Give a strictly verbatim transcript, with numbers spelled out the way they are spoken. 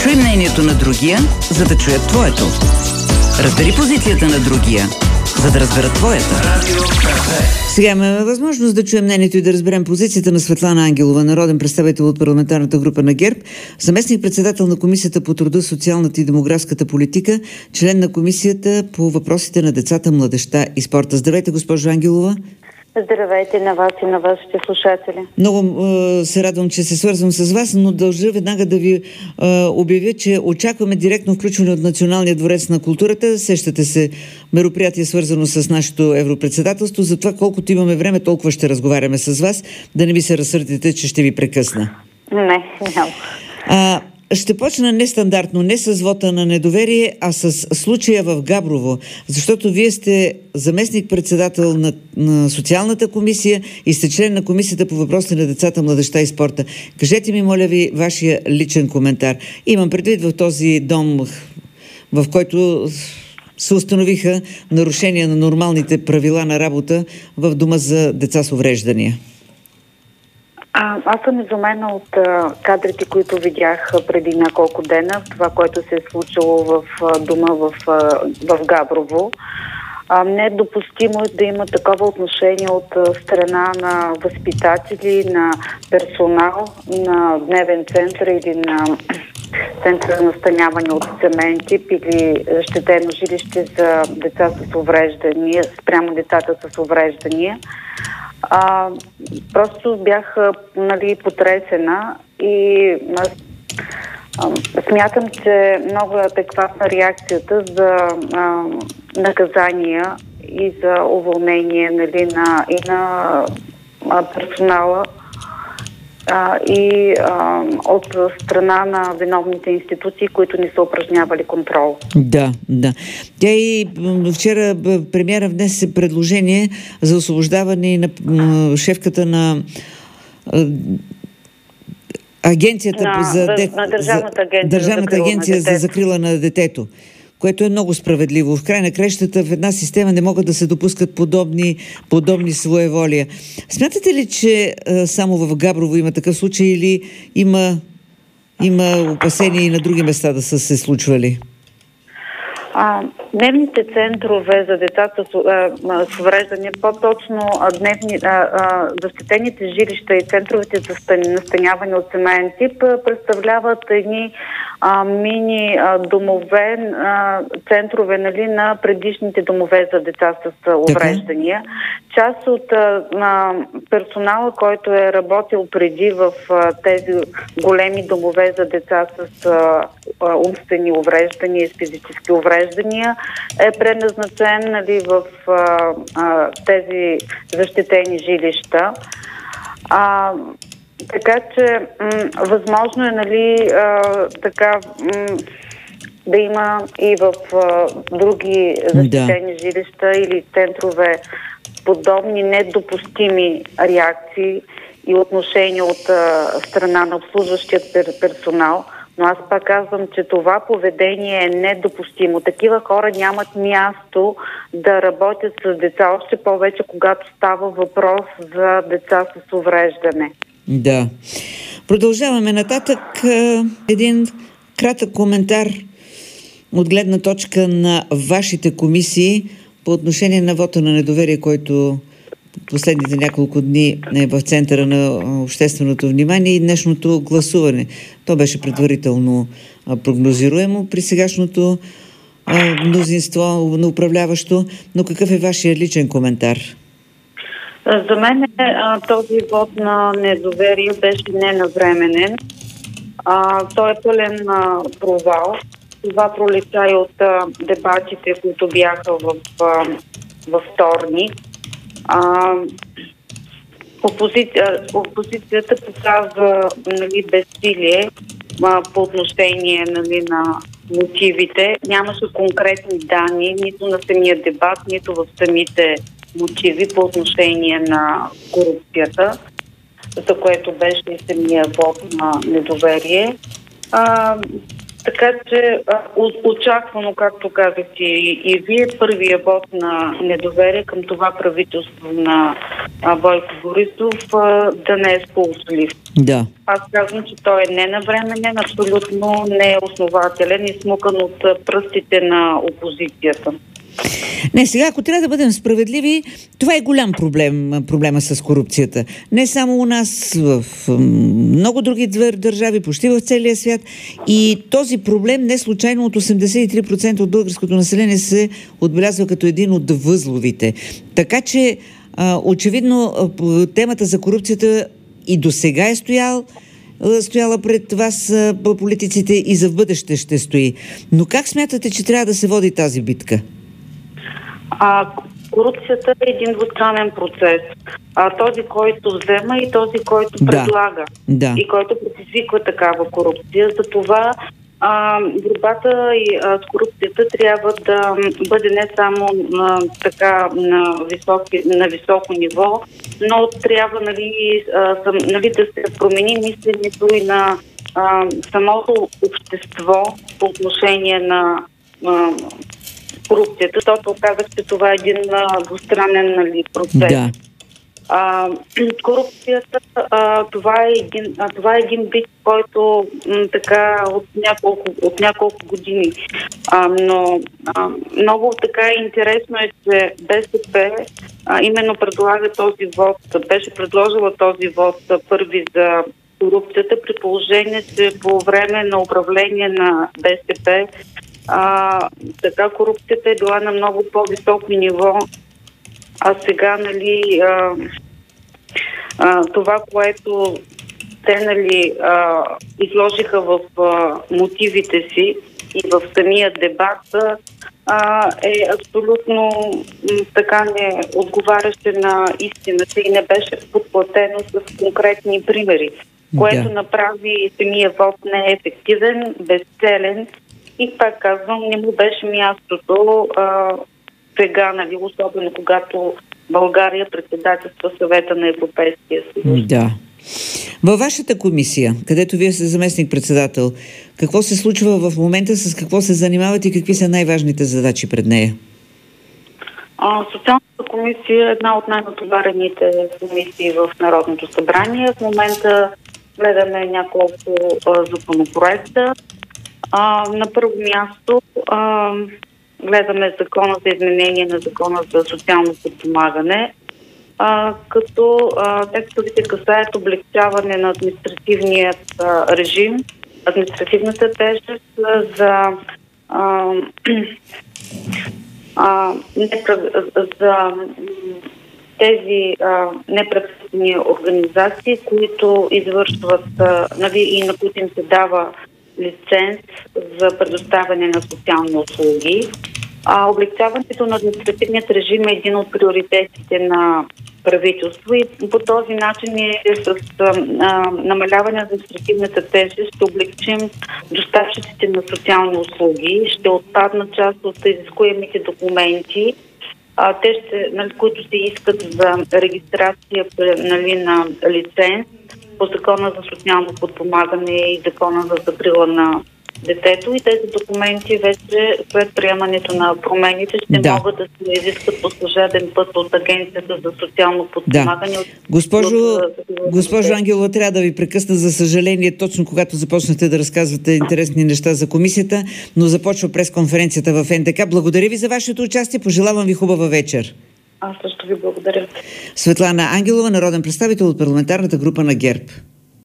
Чуй мнението на другия, за да чуят твоето. Разбери позицията на другия, за да разберат твоята. Сега имаме възможност да чуем мнението и да разберем позицията на Светлана Ангелова, народен представител от парламентарната група на ГЕРБ, заместник-председател на Комисията по труда, социалната и демографската политика, член на Комисията по въпросите на децата, младежта и спорта. Здравейте, госпожо Ангелова. Здравейте на вас и на вашите слушатели. Много е, се радвам, че се свързвам с вас, но дължа веднага да ви е, обявя, че очакваме директно включване от Националния дворец на културата. Сещате се, мероприятие свързано с нашето европредседателство. Затова колкото имаме време, толкова ще разговаряме с вас. Да не ви се разсърдите, че ще ви прекъсна. Не, няма. А, Ще почна нестандартно, не с вота на недоверие, а с случая в Габрово, защото вие сте заместник-председател на, на социалната комисия и сте член на комисията по въпросите на децата, младежта и спорта. Кажете ми, моля ви, вашия личен коментар. Имам предвид в този дом, в който се установиха нарушения на нормалните правила на работа в дома за деца с увреждания. А, аз съм изумена от а, кадрите, които видях преди няколко дена, това, което се е случило в а, дома в, а, в Габрово. А, не е допустимо да има такова отношение от а, страна на възпитатели, на персонал, на дневен център или на център за настаняване от семейен тип или защитено жилище за деца с увреждания, спрямо децата с увреждания. А, просто бях, нали, потресена и а, а, смятам, че много е адекватна реакцията за а, наказания и за уволнение, нали, на, и на а, персонала а, и а, от страна на виновните институции, които не са упражнявали контрол. Да, да. Тя и вчера премиера внесе предложение за освобождаване на шефката на агенцията на, за, де... на Държавната агенция, Държавната за, агенция за закрила на детето, което е много справедливо. В край на кращата в една система не могат да се допускат подобни, подобни своеволия. Смятате ли, че а, само в Габрово има такъв случай или има, има опасения и на други места да са се случвали? А, дневните центрове за децата с, а, с увреждане, по-точно а, дневни, а, а, защитените жилища и центровете за настаняване от семейен тип а, представляват едни а, мини а, домове, а, центрове, нали, на предишните домове за деца с увреждания. Част от а, а, персонала, който е работил преди в а, тези големи домове за деца с а, а, умствени увреждания и с физически увреждания, е предназначен, нали, в а, а, тези защитени жилища. А, така че м- възможно е, нали, а, така м- да има и в а, други защитени да. жилища или центрове подобни недопустими реакции и отношения от а, страна на обслужващият персонал. Но аз пак казвам, че това поведение е недопустимо. Такива хора нямат място да работят с деца, още повече когато става въпрос за деца с увреждане. Да. Продължаваме нататък. Един кратък коментар от гледна точка на вашите комисии по отношение на вота на недоверие, който последните няколко дни е в центъра на общественото внимание и днешното гласуване. То беше предварително прогнозируемо при сегашното а, мнозинство на управляващо, но какъв е вашия личен коментар? За мен а, този вод на недоверие беше ненавременен. А, той е пълен а, провал. Това пролича и от а, дебатите, които бяха в, а, във вторник. А, опозиция, опозицията показва, нали, безсилие а, по отношение, нали, на мотивите. Нямаше конкретни данни нито на самия дебат, нито в самите мотиви по отношение на корупцията, за което беше и самия вод на недоверие. А, Така че очаквано, както казахте и, и вие, първия вод на недоверие към това правителство на а, Бойко Борисов а, да не е сполучлив. Да. Аз казвам, че той е ненавременен, абсолютно не е основателен и смукан от пръстите на опозицията. Не, сега, ако трябва да бъдем справедливи, това е голям проблем, проблема с корупцията. Не само у нас, в много други държави, почти в целия свят. И този проблем не случайно от осемдесет и три процента от българското население се отбелязва като един от възловите. Така че, очевидно, темата за корупцията и до сега е стоял, стояла пред вас политиците и за в бъдеще ще стои. Но как смятате, че трябва да се води тази битка? А, корупцията е един двустранен процес. А, този, който взема и този, който предлага. Да. И който предизвиква такава корупция. Затова а, борбата и, а, с корупцията трябва да бъде не само а, така на, високи, на високо ниво, но трябва нали, а, съм, нали, да се промени мисленето и на а, самото общество по отношение на а, корупцията, защото казах, че това е един а, двустранен нали, процес. Да. А, корупцията, а, това, е един, а, това е един бит, който м, така от няколко, от няколко години. А, но а, много така интересно е, че БСП а, именно предлага този вод, беше предложила този вод първи за корупцията, при положение, че по време на управление на БСП А, така корупцията е била на много по-високо ниво, а сега нали, а, а, това, което те нали, а, изложиха в а, мотивите си и в самия дебат, а, е абсолютно м, така не отговаряще на истината и не беше подплатено с конкретни примери, което да. направи самия вод неефективен, безцелен. И пак казвам, не му беше мястото а, сега, нали, особено когато България председателства Съвета на Европейския съюз. Да. Във вашата комисия, където вие сте заместник-председател, какво се случва в момента, с какво се занимавате и какви са най-важните задачи пред нея? А, Социалната комисия е една от най-натоварените комисии в Народното събрание. В момента гледаме няколко а, законопроекта. А, на първо място а, гледаме закона за изменение на закона за социално подпомагане, а, като а, текстовете касаят облегчаване на административният а, режим, административната тежест за, а, а, за тези а, неправителствени организации, които извършват а, нали, и на които им се дава лиценз за предоставяне на социални услуги. А, облегчаването на административният режим е един от приоритетите на правителство и по този начин ние с а, а, намаляване на административната тежест ще облегчим доставчиците на социални услуги, ще отпаднат част от изискуемите документи, а, те ще, нали, които се искат за регистрация нали, на лиценз по закона за социално подпомагане и закона за закрила на детето, и тези документи вече след приемането на промените ще да. могат да се изискат по служебен път от Агенцията за социално подпомагане. Да. Госпожо, от, госпожо Ангелова, трябва да ви прекъсна, за съжаление, точно когато започнахте да разказвате интересни неща за комисията, но започва пресконференцията в Ен Де Ка. Благодаря ви за вашето участие, пожелавам ви хубава вечер. Аз също ви благодаря. Светлана Ангелова, народен представител от парламентарната група на ГЕРБ.